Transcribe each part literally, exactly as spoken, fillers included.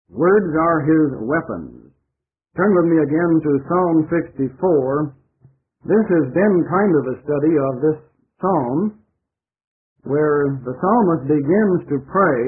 Words are his weapons. Turn with me again to Psalm sixty-four. This has been kind of a study of this psalm, where the psalmist begins to pray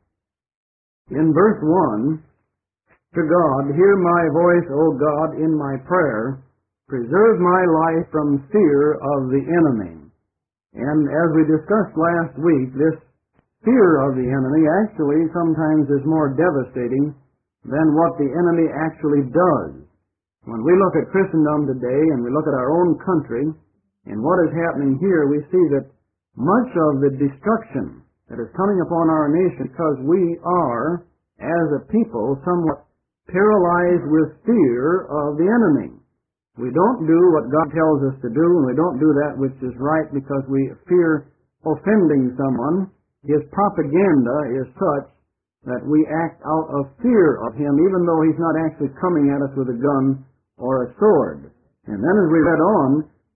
in verse one, to God, "Hear my voice, O God, in my prayer. Preserve my life from fear of the enemy." And as we discussed last week, this fear of the enemy actually sometimes is more devastating than what the enemy actually does. When we look at Christendom today and we look at our own country and what is happening here, we see that much of the destruction that is coming upon our nation because we are, as a people, somewhat paralyzed with fear of the enemy. We don't do what God tells us to do, and we don't do that which is right because we fear offending someone. His propaganda is such that we act out of fear of him, even though he's not actually coming at us with a gun or a sword. And then as we read on,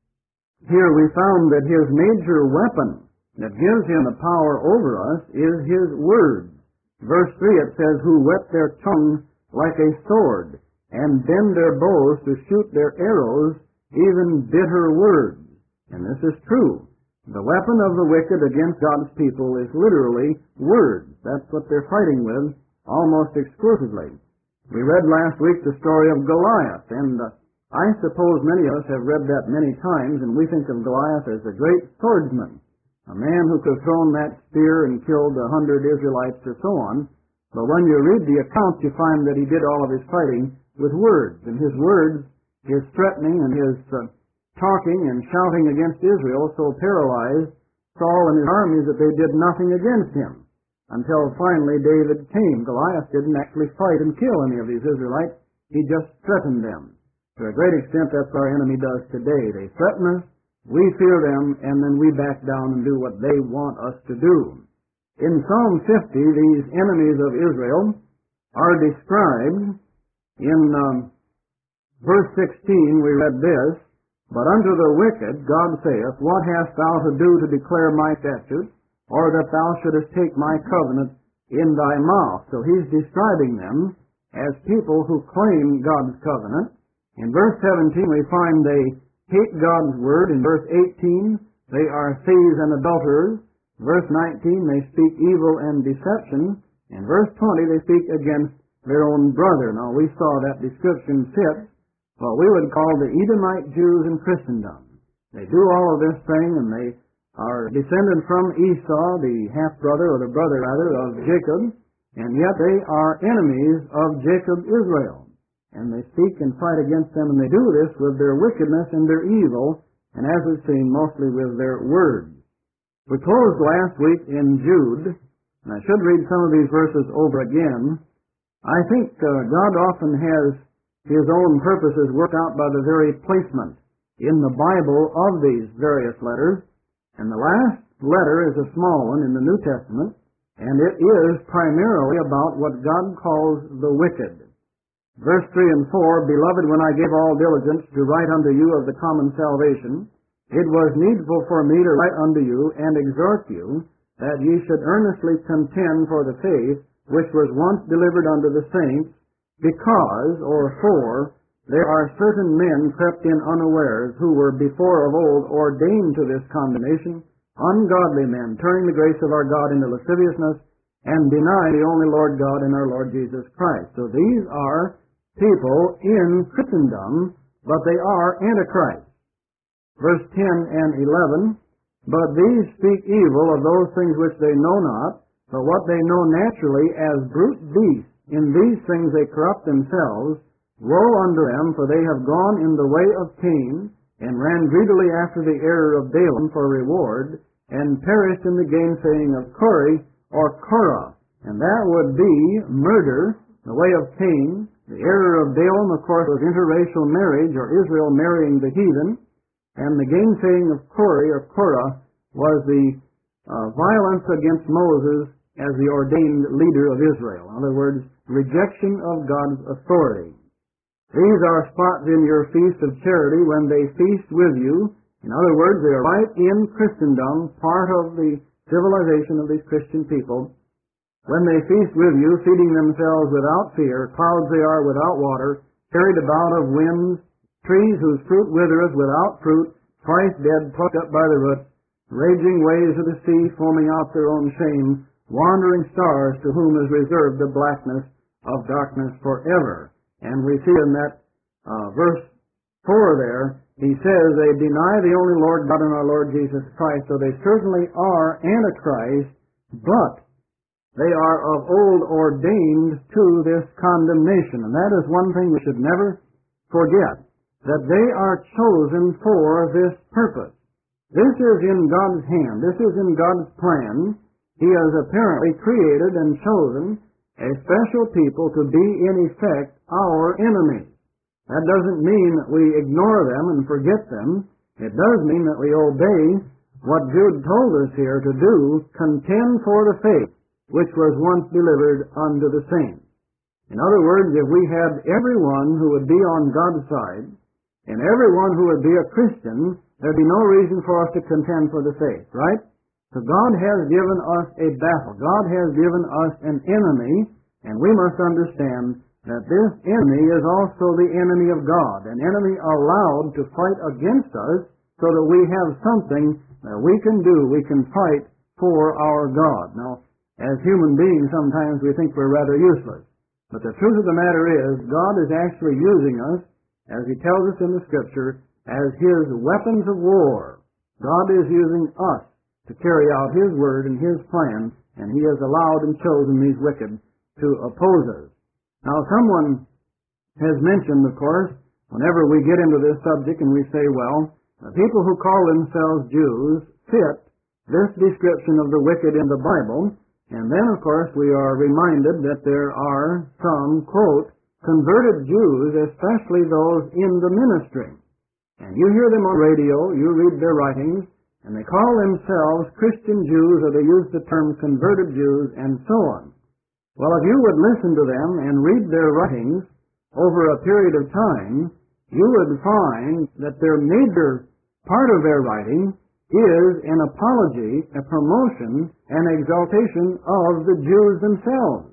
here we found that his major weapon that gives him the power over us is his word. Verse three, it says, "Who whet their tongue like a sword, and bend their bows to shoot their arrows, even bitter words." And this is true. The weapon of the wicked against God's people is literally words. That's what they're fighting with almost exclusively. We read last week the story of Goliath, and uh, I suppose many of us have read that many times, and we think of Goliath as a great swordsman, a man who could have thrown that spear and killed a hundred Israelites or so on. But when you read the accounts, you find that he did all of his fighting with words, and his words, his threatening and his uh, talking and shouting against Israel so paralyzed Saul and his armies that they did nothing against him, until finally David came. Goliath didn't actually fight and kill any of these Israelites. He just threatened them. To a great extent, that's what our enemy does today. They threaten us, we fear them, and then we back down and do what they want us to do. In Psalm fifty, these enemies of Israel are described. In um, verse sixteen, we read this, "But unto the wicked God saith, What hast thou to do to declare my statutes, or that thou shouldest take my covenant in thy mouth?" So he's describing them as people who claim God's covenant. In verse seventeen, we find they hate God's word. In verse eighteen, they are thieves and adulterers. Verse nineteen, they speak evil and deception. In verse twenty, they speak against their own brother. Now, we saw that description fit what we would call the Edomite Jews in Christendom. They do all of this thing, and they are descended from Esau, the half-brother, or the brother, rather, of Jacob, and yet they are enemies of Jacob Israel. And they speak and fight against them, and they do this with their wickedness and their evil, and as we've seen, mostly with their words. We closed last week in Jude, and I should read some of these verses over again. I think uh, God often has His own purposes worked out by the very placement in the Bible of these various letters. And the last letter is a small one in the New Testament, and it is primarily about what God calls the wicked. Verse three and four, "Beloved, when I gave all diligence to write unto you of the common salvation, it was needful for me to write unto you and exhort you, that ye should earnestly contend for the faith which was once delivered unto the saints, because," or for, "there are certain men crept in unawares, who were before of old ordained to this condemnation, ungodly men, turning the grace of our God into lasciviousness, and deny the only Lord God and our Lord Jesus Christ." So these are people in Christendom, but they are Antichrist. Verse ten and eleven, "But these speak evil of those things which they know not, but what they know naturally as brute beasts. In these things they corrupt themselves. Woe unto them, for they have gone in the way of Cain, and ran greedily after the error of Balaam for reward, and perished in the gainsaying of Kori or Korah." And that would be murder, the way of Cain. The error of Balaam, of course, was interracial marriage, or Israel marrying the heathen. And the gainsaying of Kori or Korah was the uh, violence against Moses as the ordained leader of Israel. In other words, rejection of God's authority. These are spots in your feast of charity when they feast with you. In other words, they are right in Christendom, part of the civilization of these Christian people. When they feast with you, feeding themselves without fear, clouds they are without water, carried about of winds, trees whose fruit withereth without fruit, twice dead, plucked up by the root, raging waves of the sea, foaming out their own shame, wandering stars to whom is reserved the blackness of darkness forever. And we see in that uh, verse four there, he says they deny the only Lord God and our Lord Jesus Christ, so they certainly are Antichrist, but they are of old ordained to this condemnation. And that is one thing we should never forget, that they are chosen for this purpose. This is in God's hand. This is in God's plan. He has apparently created and chosen a special people to be, in effect, our enemies. That doesn't mean that we ignore them and forget them. It does mean that we obey what Jude told us here to do, contend for the faith which was once delivered unto the saints. In other words, if we had everyone who would be on God's side, and everyone who would be a Christian, there'd be no reason for us to contend for the faith, right? So God has given us a battle. God has given us an enemy, and we must understand that this enemy is also the enemy of God, an enemy allowed to fight against us so that we have something that we can do. We can fight for our God. Now, as human beings, sometimes we think we're rather useless. But the truth of the matter is, God is actually using us, as He tells us in the Scripture, as His weapons of war. God is using us to carry out His word and His plan, and He has allowed and chosen these wicked to oppose us. Now, someone has mentioned, of course, whenever we get into this subject and we say, well, the people who call themselves Jews fit this description of the wicked in the Bible, and then, of course, we are reminded that there are some, quote, converted Jews, especially those in the ministry. And you hear them on radio, you read their writings, and they call themselves Christian Jews, or they use the term converted Jews, and so on. Well, if you would listen to them and read their writings over a period of time, you would find that their major part of their writing is an apology, a promotion, an exaltation of the Jews themselves.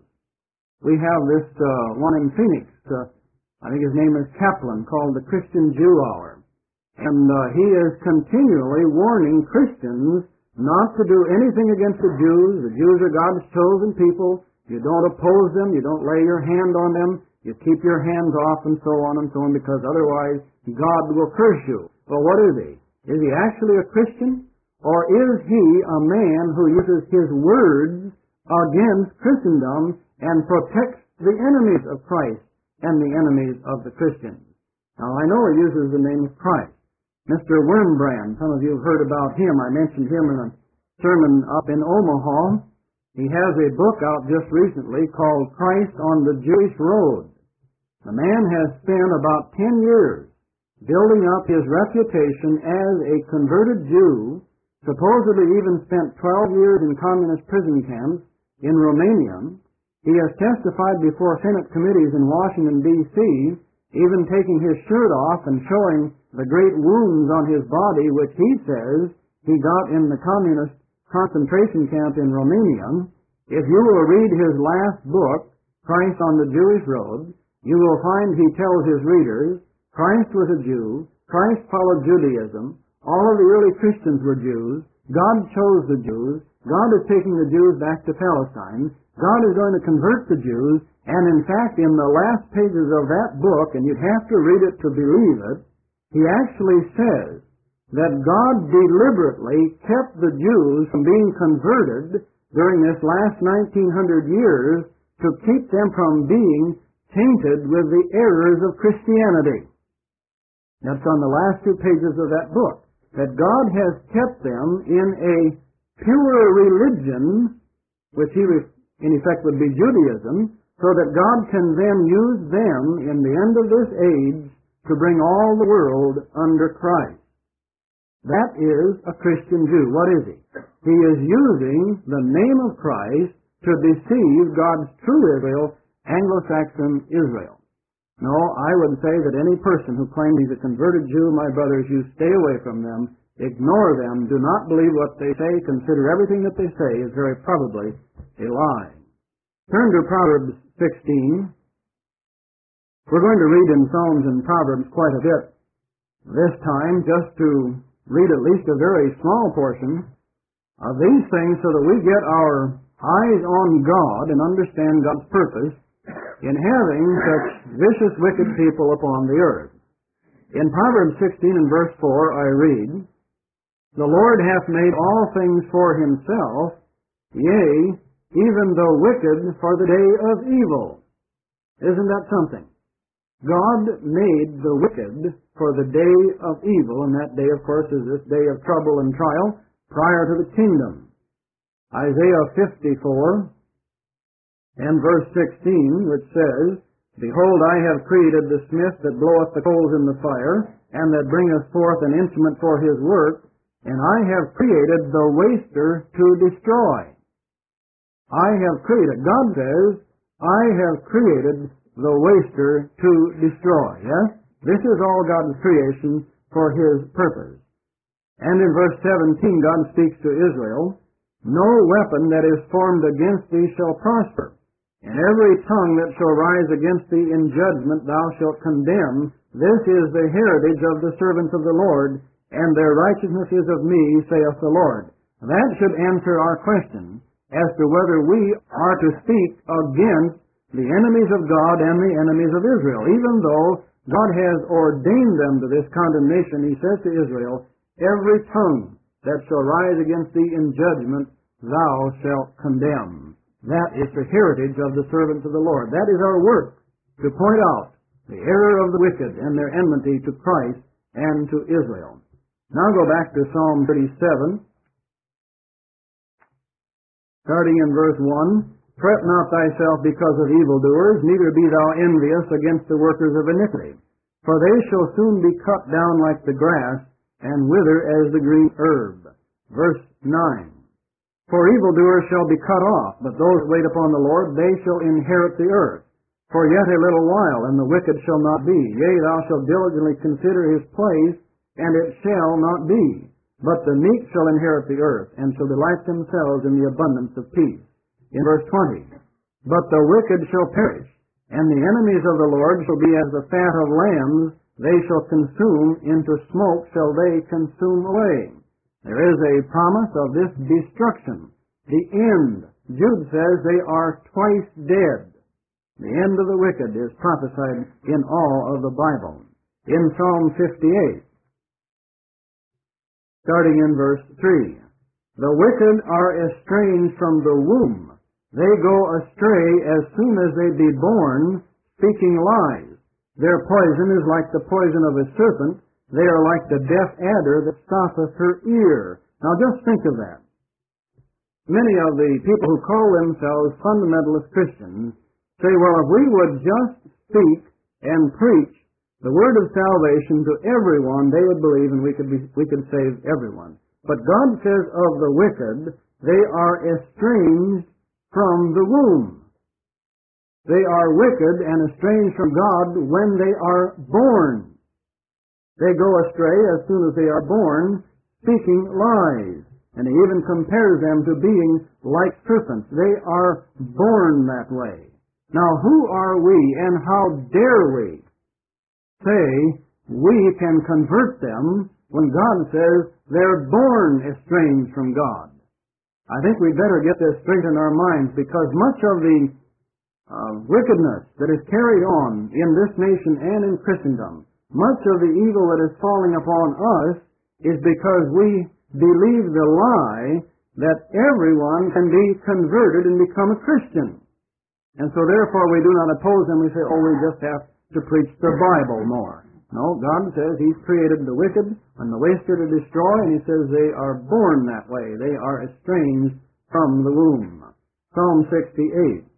We have this uh, one in Phoenix, uh, I think his name is Kaplan, called the Christian Jew Hour. And uh, he is continually warning Christians not to do anything against the Jews. The Jews are God's chosen people. You don't oppose them. You don't lay your hand on them. You keep your hands off and so on and so on, because otherwise God will curse you. Well, what is he? Is he actually a Christian? Or is he a man who uses his words against Christendom and protects the enemies of Christ and the enemies of the Christians? Now, I know he uses the name of Christ. Mister Wurmbrand, some of you have heard about him. I mentioned him in a sermon up in Omaha. He has a book out just recently called Christ on the Jewish Road. The man has spent about ten years building up his reputation as a converted Jew, supposedly even spent twelve years in communist prison camps in Romania. He has testified before Senate committees in Washington, D C, even taking his shirt off and showing the great wounds on his body, which he says he got in the communist concentration camp in Romania. If you will read his last book, Christ on the Jewish Road, you will find he tells his readers, Christ was a Jew, Christ followed Judaism, all of the early Christians were Jews, God chose the Jews, God is taking the Jews back to Palestine, God is going to convert the Jews, and in fact, in the last pages of that book, and you'd have to read it to believe it, he actually says that God deliberately kept the Jews from being converted during this last nineteen hundred years to keep them from being tainted with the errors of Christianity. That's on the last two pages of that book, that God has kept them in a pure religion, which he, in effect, would be Judaism, so that God can then use them in the end of this age to bring all the world under Christ. That is a Christian Jew. What is he? He is using the name of Christ to deceive God's true Israel, Anglo-Saxon Israel. No, I would say that any person who claims he's a converted Jew, my brothers, you stay away from them, ignore them, do not believe what they say, consider everything that they say is very probably a lie. Turn to Proverbs sixteen. We're going to read in Psalms and Proverbs quite a bit this time, just to read at least a very small portion of these things so that we get our eyes on God and understand God's purpose in having such vicious, wicked people upon the earth. In Proverbs sixteen and verse four I read, "The Lord hath made all things for himself, yea, even the wicked for the day of evil." Isn't that something? God made the wicked for the day of evil, and that day, of course, is this day of trouble and trial prior to the kingdom. Isaiah fifty-four and verse sixteen, which says, "Behold, I have created the smith that bloweth the coals in the fire, and that bringeth forth an instrument for his work, and I have created the waster to destroy." I have created. God says, I have created the waster to destroy. Yes? This is all God's creation for his purpose. And in verse seventeen, God speaks to Israel, "No weapon that is formed against thee shall prosper, and every tongue that shall rise against thee in judgment thou shalt condemn. This is the heritage of the servants of the Lord, and their righteousness is of me, saith the Lord." That should answer our question as to whether we are to speak against the enemies of God and the enemies of Israel. Even though God has ordained them to this condemnation, he says to Israel, "Every tongue that shall rise against thee in judgment thou shalt condemn." That is the heritage of the servants of the Lord. That is our work, to point out the error of the wicked and their enmity to Christ and to Israel. Now go back to Psalm thirty-seven. Starting in verse one, "Fret not thyself because of evildoers, neither be thou envious against the workers of iniquity. For they shall soon be cut down like the grass, and wither as the green herb." Verse nine, "For evildoers shall be cut off, but those that wait upon the Lord, they shall inherit the earth. For yet a little while, and the wicked shall not be. Yea, thou shalt diligently consider his place, and it shall not be. But the meek shall inherit the earth, and shall delight themselves in the abundance of peace." In verse twenty, "But the wicked shall perish, and the enemies of the Lord shall be as the fat of lambs, they shall consume, into smoke shall they consume away." There is a promise of this destruction, the end. Jude says they are twice dead. The end of the wicked is prophesied in all of the Bible. In Psalm fifty-eight, starting in verse three, "The wicked are estranged from the womb. They go astray as soon as they be born, speaking lies. Their poison is like the poison of a serpent. They are like the deaf adder that stoppeth her ear." Now just think of that. Many of the people who call themselves fundamentalist Christians say, well, if we would just speak and preach the word of salvation to everyone, they would believe and we could be, we could save everyone. But God says of the wicked, they are estranged from the womb. They are wicked and estranged from God when they are born. They go astray as soon as they are born, speaking lies. And he even compares them to being like serpents. They are born that way. Now, who are we, and how dare we say we can convert them when God says they're born estranged from God? I think we'd better get this straight in our minds, because much of the uh, wickedness that is carried on in this nation and in Christendom, much of the evil that is falling upon us, is because we believe the lie that everyone can be converted and become a Christian. And so therefore we do not oppose them. We say, oh, we just have to preach the Bible more. No, God says He's created the wicked and the waster to destroy, and He says they are born that way. They are estranged from the womb. Psalm sixty-eight.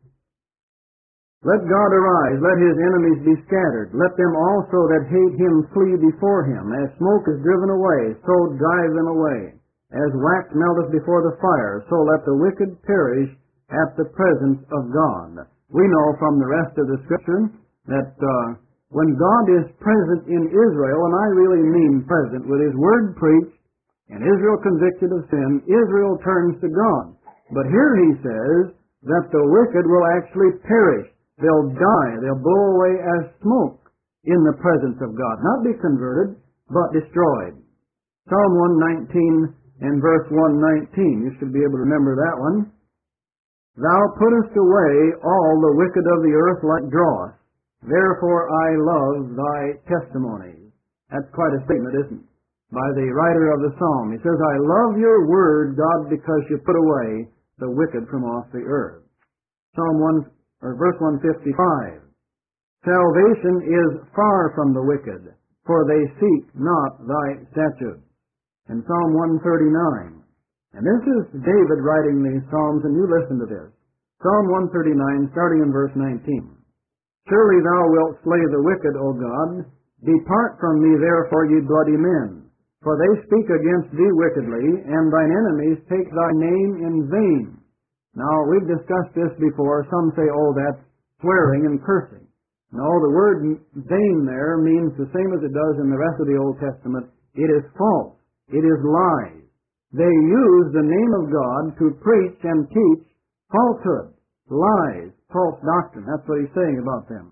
"Let God arise, let His enemies be scattered. Let them also that hate Him flee before Him. As smoke is driven away, so drive them away. As wax melteth before the fire, so let the wicked perish at the presence of God." We know from the rest of the Scripture that uh, when God is present in Israel, and I really mean present, with His Word preached, and Israel convicted of sin, Israel turns to God. But here He says that the wicked will actually perish. They'll die. They'll blow away as smoke in the presence of God. Not be converted, but destroyed. Psalm one nineteen and verse one nineteen. You should be able to remember that one. Thou puttest away all the wicked of the earth like dross. Therefore I love thy testimonies. That's quite a statement, isn't it? By the writer of the psalm. He says, I love your word, God, because you put away the wicked from off the earth. Psalm one, or verse one fifty-five. Salvation is far from the wicked, for they seek not thy statutes. And Psalm one thirty-nine. And this is David writing these psalms, and you listen to this. Psalm one thirty-nine, starting in verse nineteen. Surely thou wilt slay the wicked, O God. Depart from me, therefore, ye bloody men. For they speak against thee wickedly, and thine enemies take thy name in vain. Now, we've discussed this before. Some say, oh, that's swearing and cursing. No, the word vain there means the same as it does in the rest of the Old Testament. It is false. It is lies. They use the name of God to preach and teach falsehood, lies, false doctrine. That's what he's saying about them.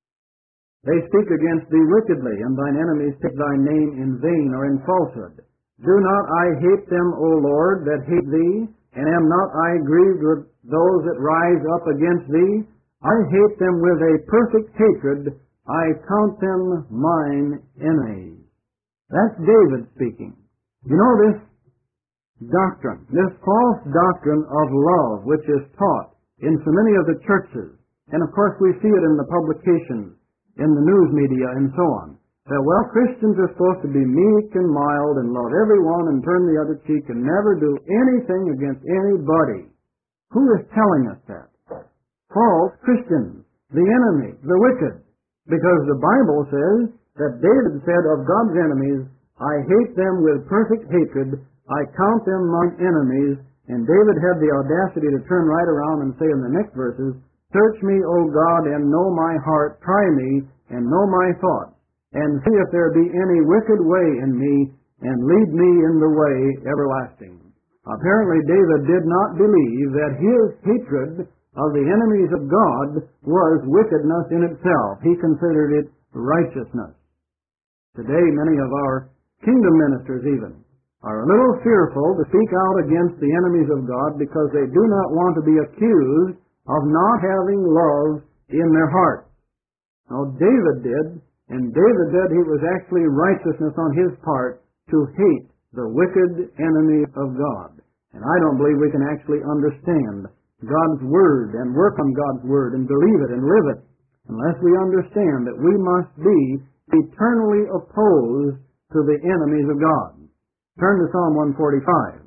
They speak against thee wickedly, and thine enemies take thy name in vain or in falsehood. Do not I hate them, O Lord, that hate thee? And am not I grieved with those that rise up against thee? I hate them with a perfect hatred. I count them mine enemies. That's David speaking. You know this doctrine, this false doctrine of love, which is taught in so many of the churches, and of course we see it in the publications, in the news media, and so on, that, well, Christians are supposed to be meek and mild and love everyone and turn the other cheek and never do anything against anybody. Who is telling us that? False Christians, the enemy, the wicked. Because the Bible says that David said of God's enemies, I hate them with perfect hatred, I count them mine enemies, and David had the audacity to turn right around and say in the next verses, Search me, O God, and know my heart, try me, and know my thoughts, and see if there be any wicked way in me, and lead me in the way everlasting. Apparently David did not believe that his hatred of the enemies of God was wickedness in itself. He considered it righteousness. Today, many of our kingdom ministers even are a little fearful to speak out against the enemies of God because they do not want to be accused of not having love in their heart. Now, David did, and David said it was actually righteousness on his part to hate the wicked enemy of God. And I don't believe we can actually understand God's Word and work on God's Word and believe it and live it unless we understand that we must be eternally opposed to the enemies of God. Turn to Psalm one forty-five.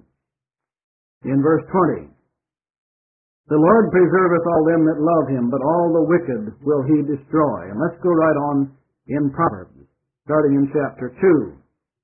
In verse twenty. The Lord preserveth all them that love him, but all the wicked will he destroy. And let's go right on in Proverbs, starting in chapter two.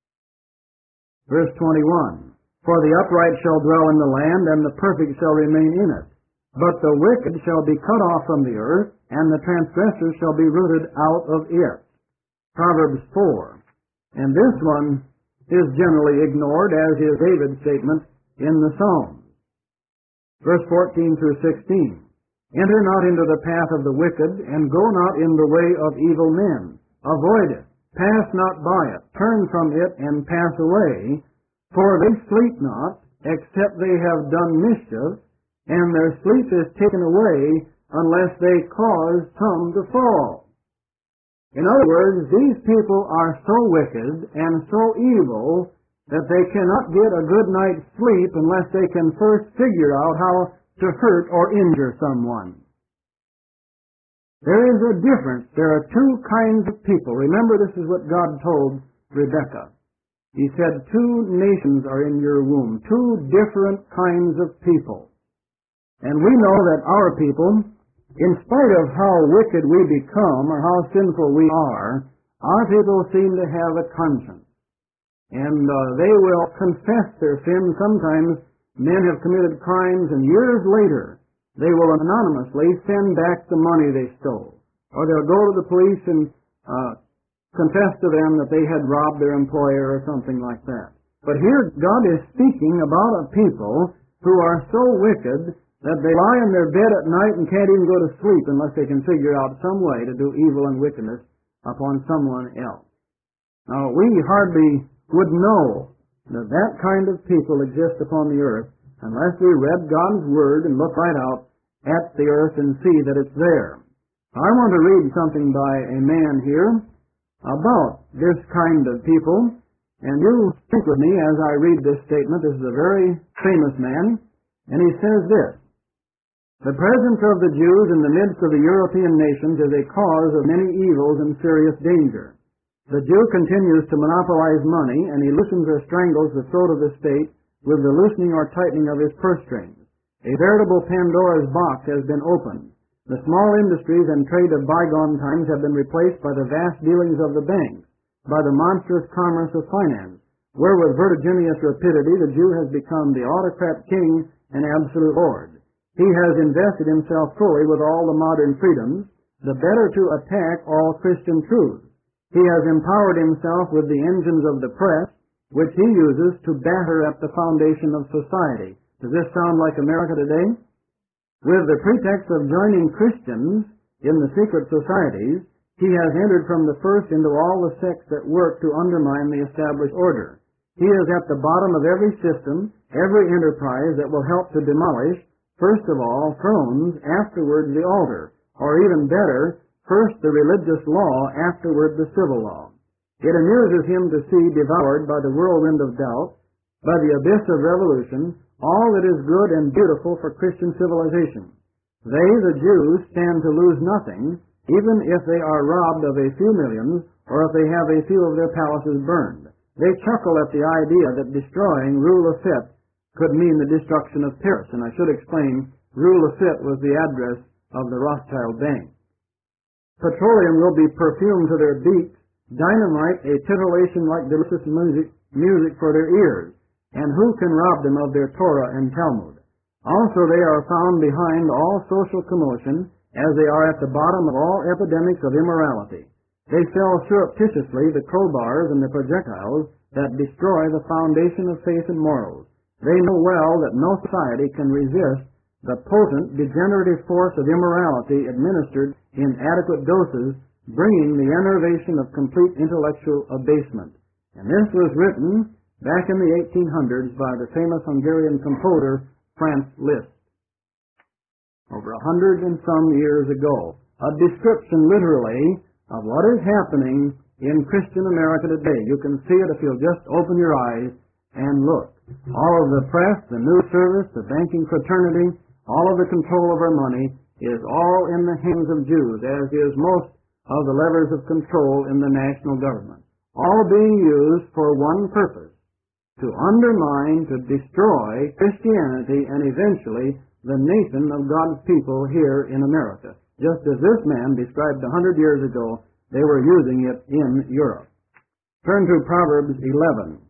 Verse twenty-one. For the upright shall dwell in the land, and the perfect shall remain in it. But the wicked shall be cut off from the earth, and the transgressors shall be rooted out of it. Proverbs four. And this one is generally ignored, as is David's statement in the Psalms. Verse fourteen through sixteen. Enter not into the path of the wicked, and go not in the way of evil men. Avoid it. Pass not by it. Turn from it, and pass away. For they sleep not, except they have done mischief, and their sleep is taken away, unless they cause some to fall. In other words, these people are so wicked and so evil that they cannot get a good night's sleep unless they can first figure out how to hurt or injure someone. There is a difference. There are two kinds of people. Remember, this is what God told Rebekah. He said, two nations are in your womb, two different kinds of people. And we know that our people, in spite of how wicked we become or how sinful we are, our people seem to have a conscience. And uh, they will confess their sins. Sometimes men have committed crimes, and years later they will anonymously send back the money they stole. Or they'll go to the police and uh, confess to them that they had robbed their employer or something like that. But here God is speaking about a people who are so wicked that they lie in their bed at night and can't even go to sleep unless they can figure out some way to do evil and wickedness upon someone else. Now, we hardly would know that that kind of people exist upon the earth unless we read God's Word and look right out at the earth and see that it's there. I want to read something by a man here about this kind of people, and you think with me as I read this statement. This is a very famous man, and he says this: "The presence of the Jews in the midst of the European nations is a cause of many evils and serious danger. The Jew continues to monopolize money, and he loosens or strangles the throat of the state with the loosening or tightening of his purse strings. A veritable Pandora's box has been opened. The small industries and trade of bygone times have been replaced by the vast dealings of the banks, by the monstrous commerce of finance, where with vertiginous rapidity the Jew has become the autocrat king and absolute lord. He has invested himself fully with all the modern freedoms, the better to attack all Christian truths. He has empowered himself with the engines of the press, which he uses to batter at the foundation of society." Does this sound like America today? "With the pretext of joining Christians in the secret societies, he has entered from the first into all the sects that work to undermine the established order. He is at the bottom of every system, every enterprise that will help to demolish, first of all, thrones, afterward the altar, or even better, first the religious law, afterward the civil law. It amuses him to see devoured by the whirlwind of doubt, by the abyss of revolution, all that is good and beautiful for Christian civilization. They, the Jews, stand to lose nothing, even if they are robbed of a few millions, or if they have a few of their palaces burned. They chuckle at the idea that destroying Rue Lafitte could mean the destruction of Paris, and I should explain, Rue Lafitte was the address of the Rothschild Bank. Petroleum will be perfumed to their beaks, dynamite a titillation like delicious music, music for their ears. And who can rob them of their Torah and Talmud? Also they are found behind all social commotion, as they are at the bottom of all epidemics of immorality. They sell surreptitiously the crowbars and the projectiles that destroy the foundation of faith and morals. They know well that no society can resist the potent, degenerative force of immorality administered in adequate doses, bringing the enervation of complete intellectual abasement." And this was written back in the eighteen hundreds by the famous Hungarian composer Franz Liszt, over a hundred and some years ago. A description, literally, of what is happening in Christian America today. You can see it if you'll just open your eyes and look. All of the press, the news service, the banking fraternity, all of the control of our money is all in the hands of Jews, as is most of the levers of control in the national government. All being used for one purpose: to undermine, to destroy Christianity and eventually the nation of God's people here in America. Just as this man described a hundred years ago, they were using it in Europe. Turn to Proverbs eleven.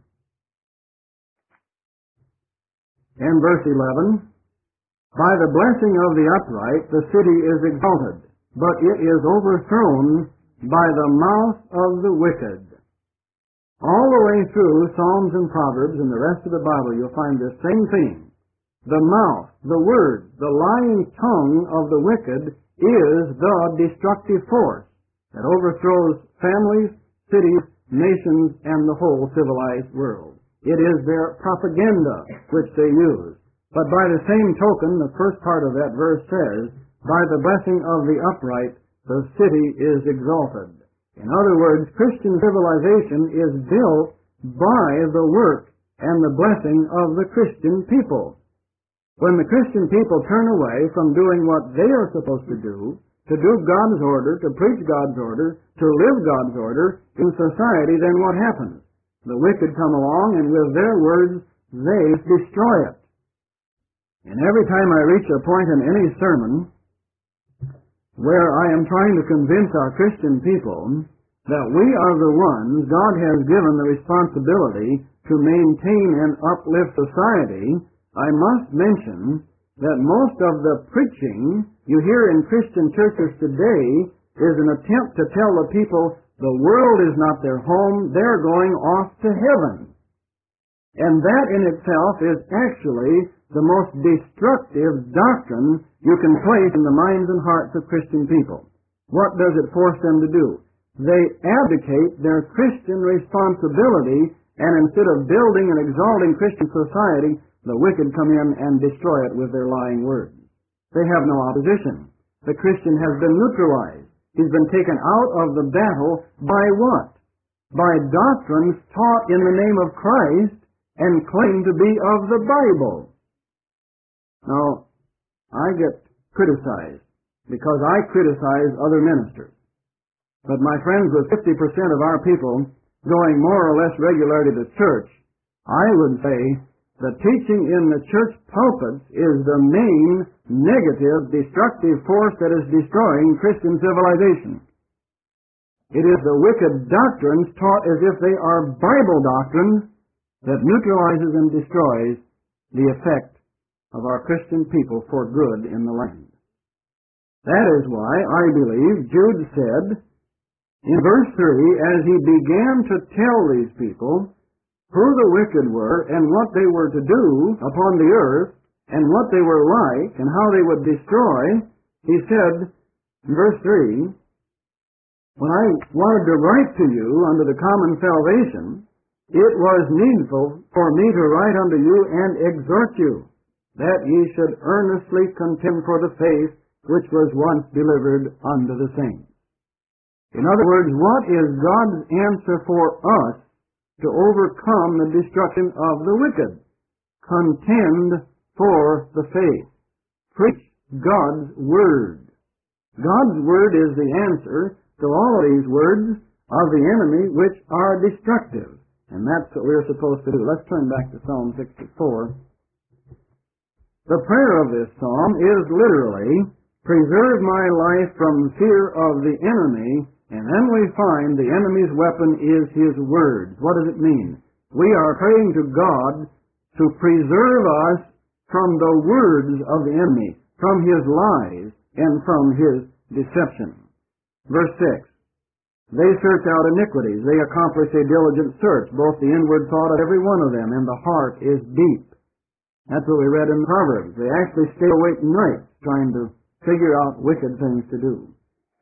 In verse eleven, "By the blessing of the upright the city is exalted, but it is overthrown by the mouth of the wicked." All the way through Psalms and Proverbs and the rest of the Bible, you'll find this same theme. The mouth, the word, the lying tongue of the wicked is the destructive force that overthrows families, cities, nations, and the whole civilized world. It is their propaganda which they use. But by the same token, the first part of that verse says, "By the blessing of the upright, the city is exalted." In other words, Christian civilization is built by the work and the blessing of the Christian people. When the Christian people turn away from doing what they are supposed to do, to do God's order, to preach God's order, to live God's order in society, then what happens? The wicked come along, and with their words, they destroy it. And every time I reach a point in any sermon where I am trying to convince our Christian people that we are the ones God has given the responsibility to maintain and uplift society, I must mention that most of the preaching you hear in Christian churches today is an attempt to tell the people the world is not their home, they're going off to heaven. And that in itself is actually the most destructive doctrine you can place in the minds and hearts of Christian people. What does it force them to do? They abdicate their Christian responsibility, and instead of building and exalting Christian society, the wicked come in and destroy it with their lying words. They have no opposition. The Christian has been neutralized. He's been taken out of the battle by what? By doctrines taught in the name of Christ and claimed to be of the Bible. Now, I get criticized because I criticize other ministers. But my friends, with fifty percent of our people going more or less regularly to church, I would say the teaching in the church pulpits is the main negative, destructive force that is destroying Christian civilization. It is the wicked doctrines taught as if they are Bible doctrines that neutralizes and destroys the effect of our Christian people for good in the land. That is why I believe Jude said in verse three, as he began to tell these people who the wicked were and what they were to do upon the earth and what they were like and how they would destroy, he said in verse three, when I wanted to write to you unto the common salvation, it was needful for me to write unto you and exhort you, that ye should earnestly contend for the faith which was once delivered unto the saints. In other words, what is God's answer for us to overcome the destruction of the wicked? Contend for the faith. Preach God's Word. God's Word is the answer to all of these words of the enemy which are destructive. And that's what we're supposed to do. Let's turn back to Psalm sixty-four. The prayer of this psalm is literally, preserve my life from fear of the enemy, and then we find the enemy's weapon is his words. What does it mean? We are praying to God to preserve us from the words of the enemy, from his lies, and from his deception. Verse six, they search out iniquities. They accomplish a diligent search, both the inward thought of every one of them, and the heart is deep. That's what we read in Proverbs. They actually stay awake nights trying to figure out wicked things to do.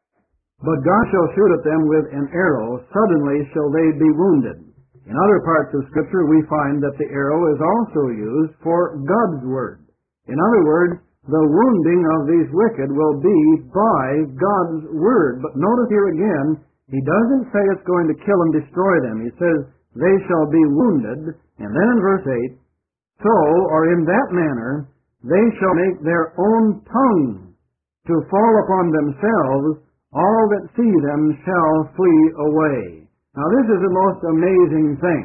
But God shall shoot at them with an arrow, suddenly shall they be wounded. In other parts of Scripture we find that the arrow is also used for God's Word. In other words, the wounding of these wicked will be by God's Word. But notice here again, he doesn't say it's going to kill and destroy them. He says, they shall be wounded. And then in verse eight, so, or in that manner, they shall make their own tongue to fall upon themselves, all that see them shall flee away. Now this is the most amazing thing.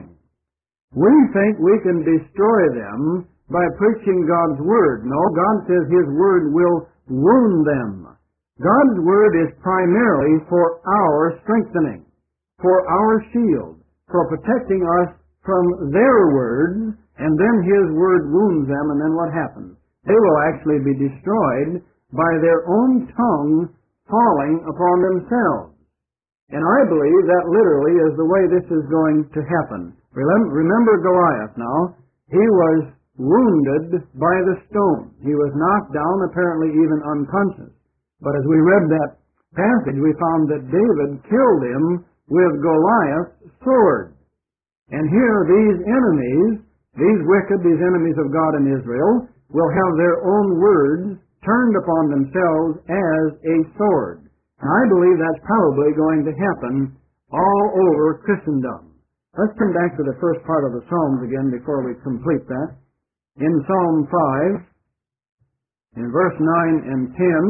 We think we can destroy them by preaching God's Word. No, God says His Word will wound them. God's Word is primarily for our strengthening, for our shield, for protecting us from their words, and then His Word wounds them, and then what happens? They will actually be destroyed by their own tongue falling upon themselves. And I believe that literally is the way this is going to happen. Remember Goliath now. He was wounded by the stone. He was knocked down, apparently even unconscious. But as we read that passage, we found that David killed him with Goliath's sword. And here these enemies, these wicked, these enemies of God and Israel, will have their own words turned upon themselves as a sword. And I believe that's probably going to happen all over Christendom. Let's come back to the first part of the Psalms again before we complete that. In Psalm five, in verse nine and ten,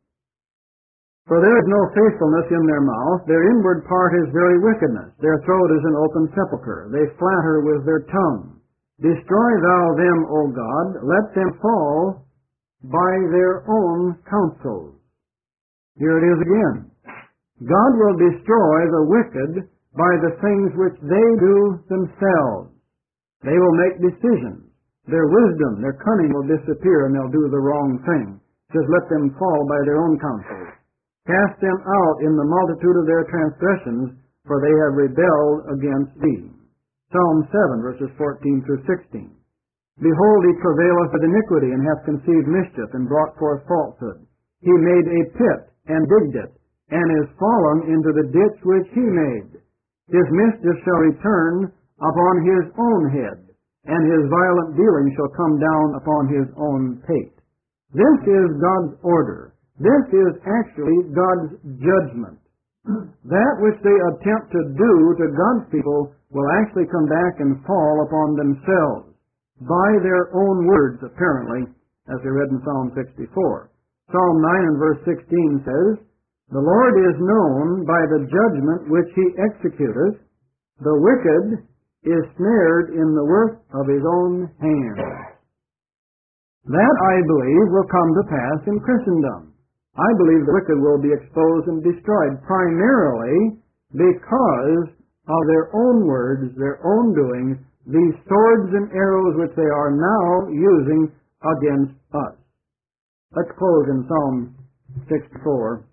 for there is no faithfulness in their mouth, their inward part is very wickedness, their throat is an open sepulchre, they flatter with their tongue. Destroy thou them, O God, let them fall by their own counsels. Here it is again. God will destroy the wicked by the things which they do themselves. They will make decisions. Their wisdom, their cunning will disappear, and they'll do the wrong thing. Just let them fall by their own counsels. Cast them out in the multitude of their transgressions, for they have rebelled against thee. Psalm seven, verses fourteen through sixteen. Behold, he travaileth with iniquity, and hath conceived mischief, and brought forth falsehood. He made a pit, and digged it, and is fallen into the ditch which he made. His mischief shall return upon his own head, and his violent dealing shall come down upon his own pate. This is God's order. This is actually God's judgment. That which they attempt to do to God's people will actually come back and fall upon themselves by their own words, apparently, as we read in Psalm sixty-four. Psalm nine and verse sixteen says, "The Lord is known by the judgment which he executeth. The wicked is snared in the work of his own hands." That, I believe, will come to pass in Christendom. I believe the wicked will be exposed and destroyed primarily because of their own words, their own doings, these swords and arrows which they are now using against us. Let's close in Psalm sixty-four.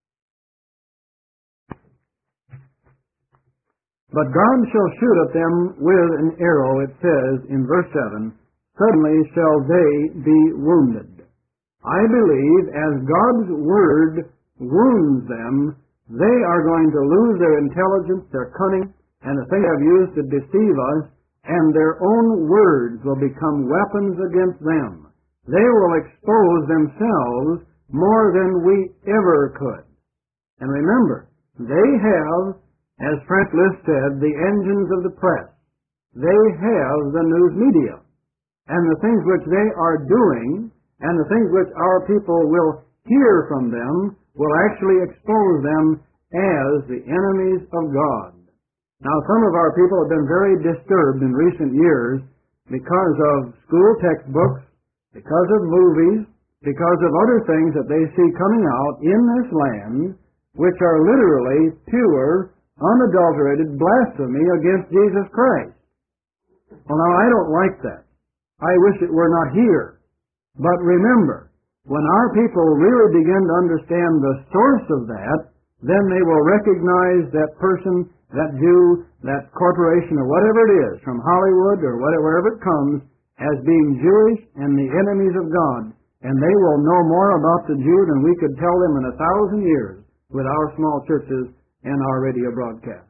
"But God shall shoot at them with an arrow," it says in verse seven, "suddenly shall they be wounded." I believe as God's Word wounds them, they are going to lose their intelligence, their cunning, and the thing they have used to deceive us, and their own words will become weapons against them. They will expose themselves more than we ever could. And remember, they have, as Frank List said, the engines of the press. They have the news media. And the things which they are doing, and the things which our people will hear from them, will actually expose them as the enemies of God. Now, some of our people have been very disturbed in recent years because of school textbooks, because of movies, because of other things that they see coming out in this land, which are literally pure, unadulterated blasphemy against Jesus Christ. Well, now, I don't like that. I wish it were not here. But remember, when our people really begin to understand the source of that, then they will recognize that person, that Jew, that corporation, or whatever it is, from Hollywood or wherever it comes, as being Jewish and the enemies of God. And they will know more about the Jew than we could tell them in a thousand years with our small churches and our radio broadcast.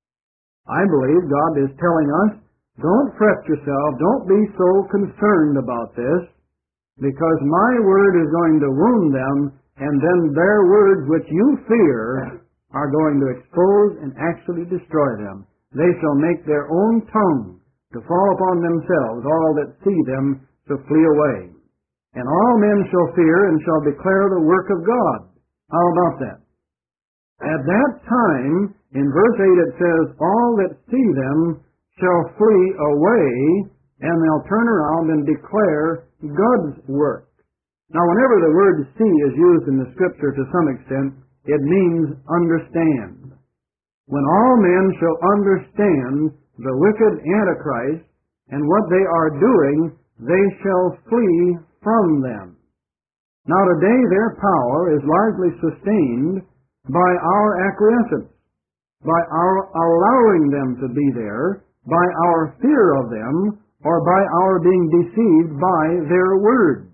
I believe God is telling us, don't fret yourself, don't be so concerned about this, because my word is going to wound them, and then their words which you fear are going to expose and actually destroy them. They shall make their own tongue to fall upon themselves, all that see them to flee away. And all men shall fear and shall declare the work of God. How about that? At that time, in verse eight it says, all that see them shall flee away, and they'll turn around and declare God's work. Now, whenever the word see is used in the Scripture to some extent, it means understand. When all men shall understand the wicked Antichrist and what they are doing, they shall flee from them. Now, today their power is largely sustained by our acquiescence, by our allowing them to be there, by our fear of them, or by our being deceived by their words.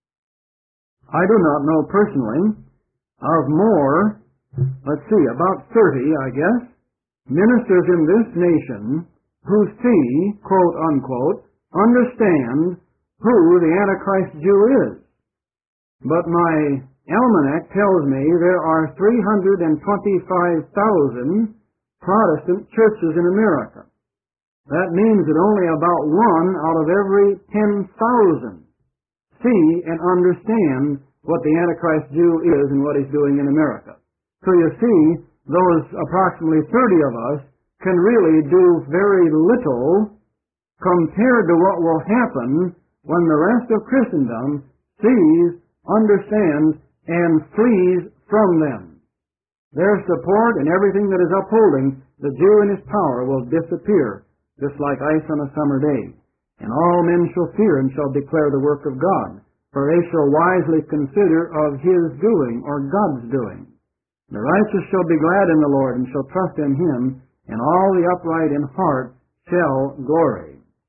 I do not know personally of more, let's see, about thirty, I guess, ministers in this nation who see, quote unquote, understand who the Antichrist Jew is. But my almanac tells me there are three hundred twenty-five thousand Protestant churches in America. That means that only about one out of every ten thousand see and understand what the Antichrist Jew is and what he's doing in America. So you see, those approximately thirty of us can really do very little compared to what will happen when the rest of Christendom sees, understands, and flees from them. Their support and everything that is upholding the Jew and his power will disappear, just like ice on a summer day. And all men shall fear and shall declare the work of God, for they shall wisely consider of his doing, or God's doing. The righteous shall be glad in the Lord, and shall trust in him, and all the upright in heart shall glory.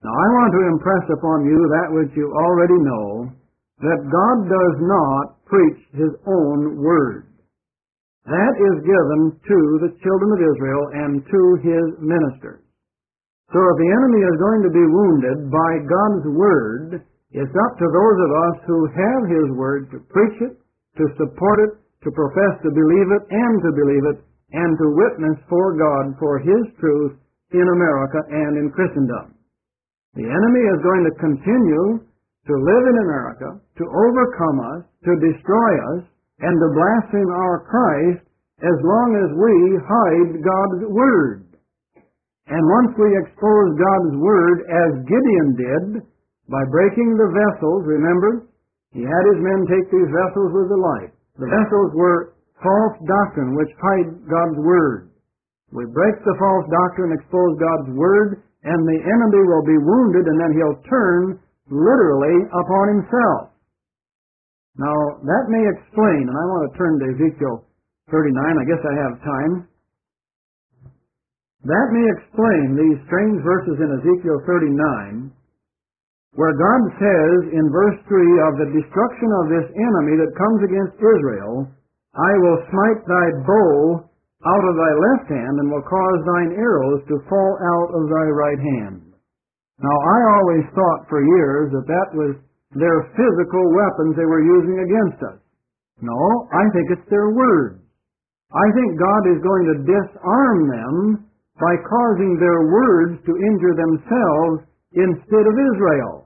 Now, I want to impress upon you that which you already know, that God does not preach His own word. That is given to the children of Israel and to His ministers. So if the enemy is going to be wounded by God's word, it's up to those of us who have His word to preach it, to support it, to profess to believe it, and to believe it, and to witness for God for His truth in America and in Christendom. The enemy is going to continue to live in America, to overcome us, to destroy us, and to blaspheme our Christ as long as we hide God's word. And once we expose God's word, as Gideon did, by breaking the vessels, remember, he had his men take these vessels with the light. The vessels were false doctrine, which hide God's word. We break the false doctrine, expose God's word, and the enemy will be wounded, and then he'll turn literally upon himself. Now, that may explain, and I want to turn to Ezekiel thirty-nine. I guess I have time. That may explain these strange verses in Ezekiel thirty-nine, where God says in verse three of the destruction of this enemy that comes against Israel, I will smite thy bow out of thy left hand, and will cause thine arrows to fall out of thy right hand. Now, I always thought for years that that was their physical weapons they were using against us. No, I think it's their words. I think God is going to disarm them by causing their words to injure themselves instead of Israel.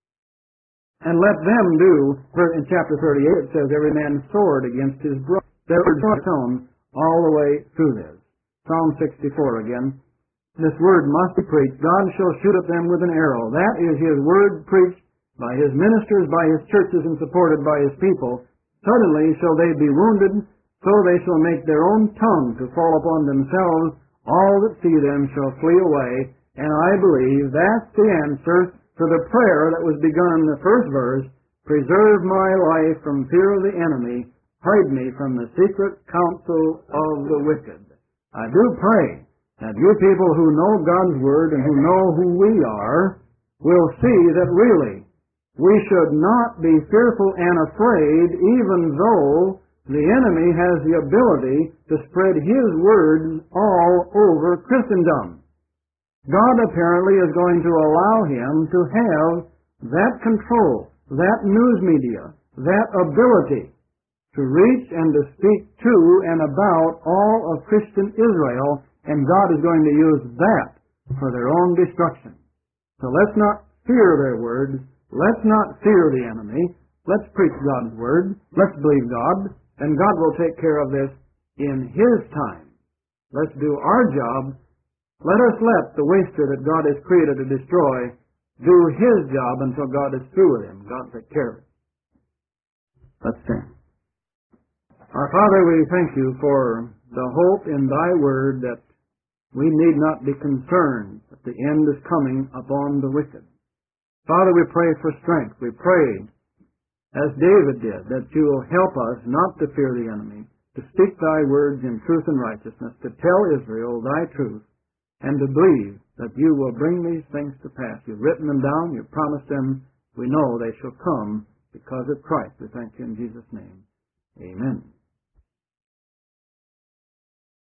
And let them do, in chapter thirty-eight it says, every man's sword against his brother. Their words are shown all the way through this. Psalm sixty-four again. This word must be preached. God shall shoot at them with an arrow. That is His word preached by His ministers, by His churches, and supported by His people. Suddenly shall they be wounded, so they shall make their own tongue to fall upon themselves. All that see them shall flee away. And I believe that's the answer to the prayer that was begun in the first verse. Preserve my life from fear of the enemy. Hide me from the secret counsel of the wicked. I do pray that you people who know God's word and who know who we are will see that really we should not be fearful and afraid, even though the enemy has the ability to spread his words all over Christendom. God apparently is going to allow him to have that control, that news media, that ability to reach and to speak to and about all of Christian Israel, and God is going to use that for their own destruction. So let's not fear their words. Let's not fear the enemy. Let's preach God's word. Let's believe God, and God will take care of this in His time. Let's do our job. Let us let the waster that God has created to destroy do his job until God is through with him. God take care of it. Let's stand. Our Father, we thank you for the hope in thy word that we need not be concerned that the end is coming upon the wicked. Father, we pray for strength. We pray, as David did, that you will help us not to fear the enemy, to speak thy words in truth and righteousness, to tell Israel thy truth, and to believe that you will bring these things to pass. You've written them down. You've promised them. We know they shall come because of Christ. We thank you in Jesus' name. Amen.